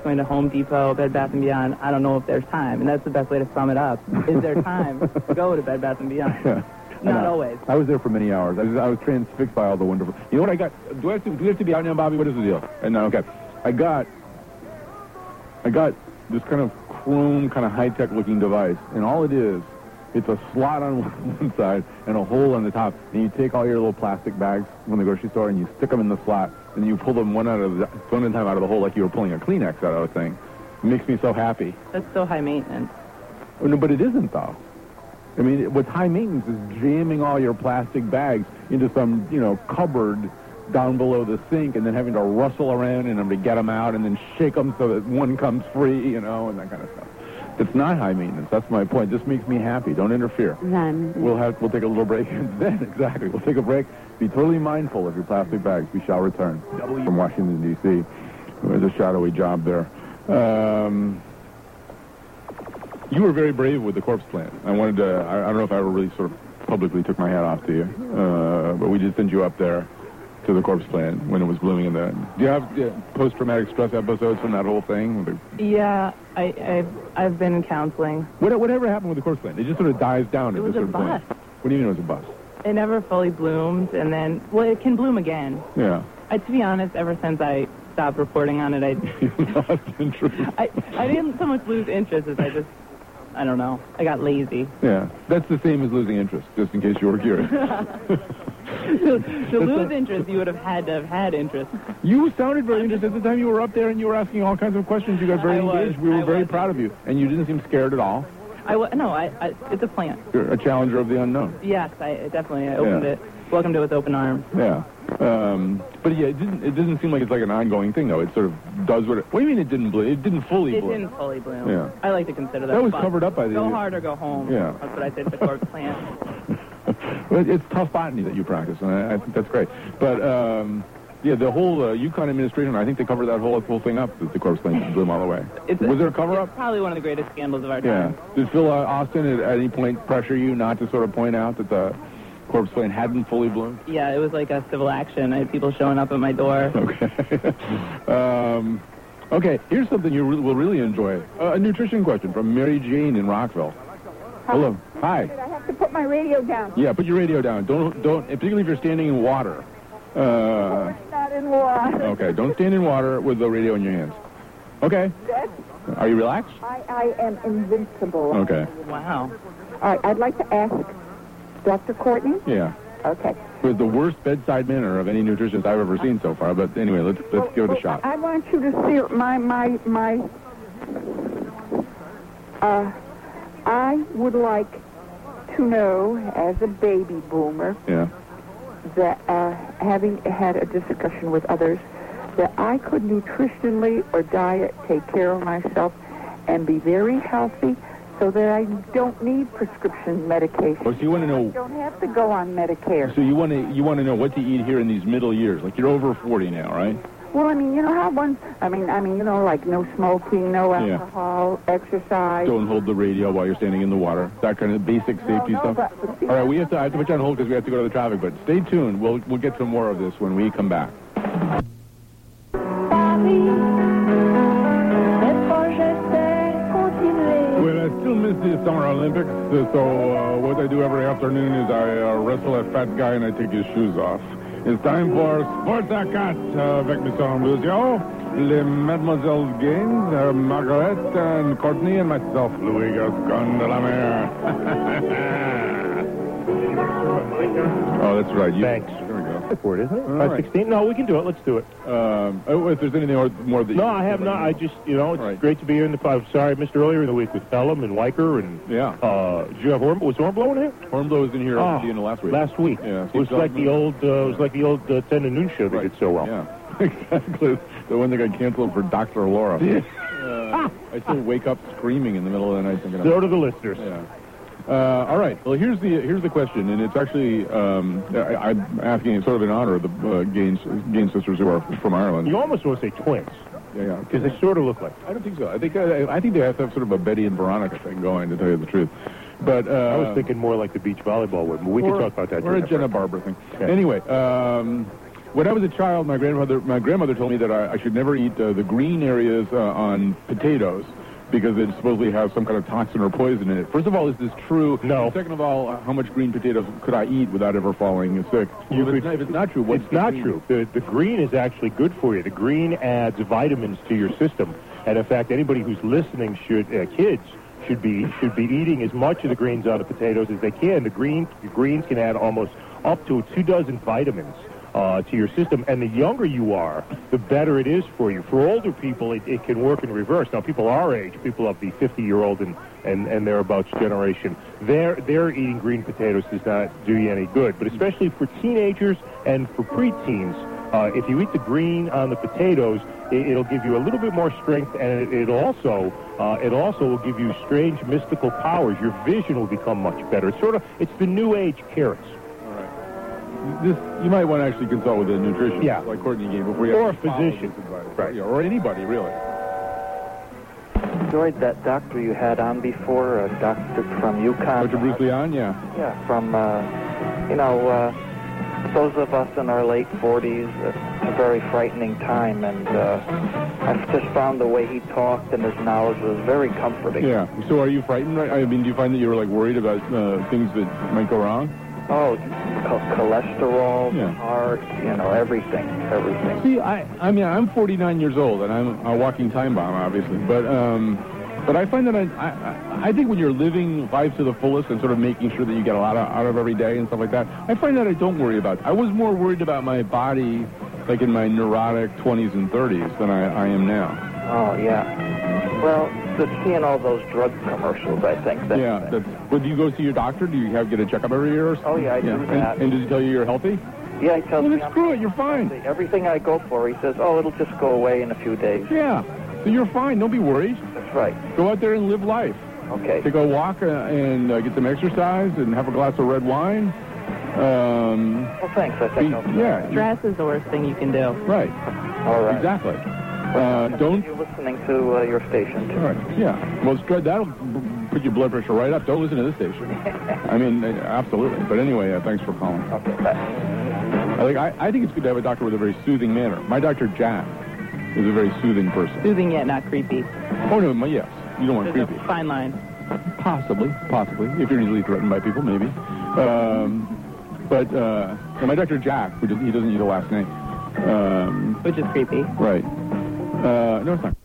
going to Home Depot, Bed Bath & Beyond, I don't know if there's time. And that's the best way to sum it up. Is there time to go to Bed Bath & Beyond? Yeah. Not always. I was there for many hours. I was transfixed by all the wonderful... You know what I got? Do we have to be out now, Bobby? What is the deal? And okay. I got this kind of chrome, kind of high-tech looking device. And all it is, it's a slot on one side and a hole on the top. And you take all your little plastic bags from the grocery store and you stick them in the slot. And you pull them one at a time out of the hole like you were pulling a Kleenex out of a thing. It makes me so happy. That's so high maintenance. Oh, no, but it isn't, though. I mean, what's high maintenance is jamming all your plastic bags into some, cupboard down below the sink and then having to rustle around in them to get them out and then shake them so that one comes free, and that kind of stuff. It's not high maintenance. That's my point. This makes me happy. Don't interfere. We'll take a little break. Then, exactly. We'll take a break. Be totally mindful of your plastic bags. We shall return. From Washington, D.C. There's a shadowy job there. You were very brave with the corpse plant. I wanted to, I don't know if I ever really sort of publicly took my hat off to you, but we did send you up there to the corpse plant when it was blooming in the... Do you have post-traumatic stress episodes from that whole thing? Yeah, I've been in counseling. Whatever happened with the corpse plant? It just sort of dies down at this sort of point. It was a bust. What do you mean it was a bust? It never fully bloomed, and then, it can bloom again. Yeah. To be honest, ever since I stopped reporting on it, You lost interest. I didn't so much lose interest as I don't know. I got lazy. Yeah. That's the same as losing interest, just in case you were curious. To lose interest, you would have had to have had interest. You sounded very interested at the time you were up there and you were asking all kinds of questions. You got very engaged. We were very proud of you. And you didn't seem scared at all. It's a plant. You're a challenger of the unknown. Yes, I opened it. Welcomed it with open arms. Yeah. But yeah, it doesn't seem like it's like an ongoing thing, though. It sort of does what do you mean it didn't bloom? It didn't fully bloom. It didn't fully bloom. Yeah. I like to consider that. That was fun. covered up by the... Go hard or go home. Yeah. That's what I say to the corpse plant. Well, it's tough botany that you practice, and I think that's great. But, the whole Yukon administration, I think they covered that whole thing up, that the corpse plant blew all the way. Was there a cover-up? It's probably one of the greatest scandals of our time. Yeah. Did Phil Austin at any point pressure you not to sort of point out that the corpse plant hadn't fully bloomed? Yeah, it was like a civil action. I had people showing up at my door. Okay. Okay, here's something you will really enjoy. A nutrition question from Mary Jane in Rockville. Hello. Hi. I have to put my radio down. Yeah, put your radio down. Don't, particularly if you're standing in water. Not in water. Okay, don't stand in water with the radio in your hands. Okay. Good. Are you relaxed? I am invincible. Okay. Wow. All right, I'd like to ask Dr. Courtney. Yeah. Okay. With the worst bedside manner of any nutritionist I've ever seen so far, but anyway, let's give it a shot. I want you to see I would like to know, as a baby boomer, that having had a discussion with others, that I could nutritionally or diet take care of myself and be very healthy so that I don't need prescription medication. Oh, so you want to know... I don't have to go on Medicare. So you want to know what to eat here in these middle years. Like, you're over 40 now, right? Well, I mean, you know how like no smoking, no alcohol, exercise. Don't hold the radio while you're standing in the water. That kind of basic safety stuff. But all right, I have to put you on hold because we have to go to the traffic, but stay tuned. We'll get to more of this when we come back. Well, I still miss the Summer Olympics, so what I do every afternoon is I wrestle a fat guy and I take his shoes off. It's time for Sports à 4 avec M. Ambrosio, les Mademoiselles Gaines, Margaret and Courtney, and myself, Louis Gascon de la Mer. Oh, that's right. Thanks. There we go. That's for it, isn't it? All right. 5:16? No, we can do it. Let's do it. If there's anything more that No, I have not. I just, it's great to be here. I'm sorry I missed earlier in the week with Pelham and Weicker. And, did you have was Hornblow in here? Hornblow was in here at the end of last week. Last week. Yeah. It was like the old 10 to noon show that did so well. Yeah, exactly. The one that got canceled for Dr. Laura. I still wake up screaming in the middle of the night thinking So do the listeners. Yeah. All right. Well, here's the question, and it's actually I'm asking it sort of in honor of the Gaines sisters who are from Ireland. You almost want to say twins. Yeah. Because they sort of look like. I don't think so. I think they have to have sort of a Betty and Veronica thing going, to tell you the truth. But I was thinking more like the beach volleyball women. We can talk about that. Or a Jenna Barber thing. Okay. Anyway, When I was a child, my grandmother told me that I should never eat the green areas on potatoes because it supposedly has some kind of toxin or poison in it. First of all, is this true? No. Second of all, how much green potatoes could I eat without ever falling sick? If it's not true, it's not true. The green is actually good for you. The green adds vitamins to your system, and in fact, anybody who's listening kids should be eating as much of the greens on the potatoes as they can. The greens can add almost up to 24 vitamins to your system, and the younger you are, the better it is for you. For older people, it can work in reverse. Now, people our age, people of the 50-year-old and thereabouts generation, their eating green potatoes does not do you any good. But especially for teenagers and for preteens, if you eat the green on the potatoes, it'll give you a little bit more strength, and it also will give you strange mystical powers. Your vision will become much better. It's the new age carrots. You might want to actually consult with a nutritionist, like Courtney gave, before you or a physician, right? Or anybody really. Enjoyed that doctor you had on before, a doctor from UConn. Dr. Bruce Leon, yeah. Yeah, from those of us in our late 40s, a very frightening time, and I've just found the way he talked and his knowledge was very comforting. Yeah. So are you frightened? Right? I mean, do you find that you're worried about things that might go wrong? Oh, cholesterol, heart, everything. See, I'm 49 years old, and I'm a walking time bomb, obviously. But I find that I think when you're living life to the fullest and sort of making sure that you get a lot out of every day and stuff like that, I find that I don't worry about it. I was more worried about my body, like in my neurotic 20s and 30s, than I am now. Oh, yeah. Well, just seeing all those drug commercials, I think. Well, do you go see your doctor? Do you get a checkup every year or something? Oh, yeah, I do that. And does he tell you you're healthy? Yeah, he tells me. Well, screw it, you're fine. Everything I go for, he says, it'll just go away in a few days. Yeah, so you're fine. Don't be worried. That's right. Go out there and live life. Okay. Take a walk and get some exercise and have a glass of red wine. Well, thanks. I think Stress is the worst thing you can do. Right. All right. Exactly. Don't. You're listening to your station, too. All right. Yeah. Well, that'll put your blood pressure right up. Don't listen to this station. I mean, absolutely. But anyway, thanks for calling. Okay, bye. I think it's good to have a doctor with a very soothing manner. My Dr. Jack is a very soothing person. Soothing yet not creepy. Oh, no, yes. You don't want There's creepy. A fine line. Possibly. If you're easily threatened by people, maybe. But my Dr. Jack, he doesn't use a last name. Which is creepy. Right. No, it's not.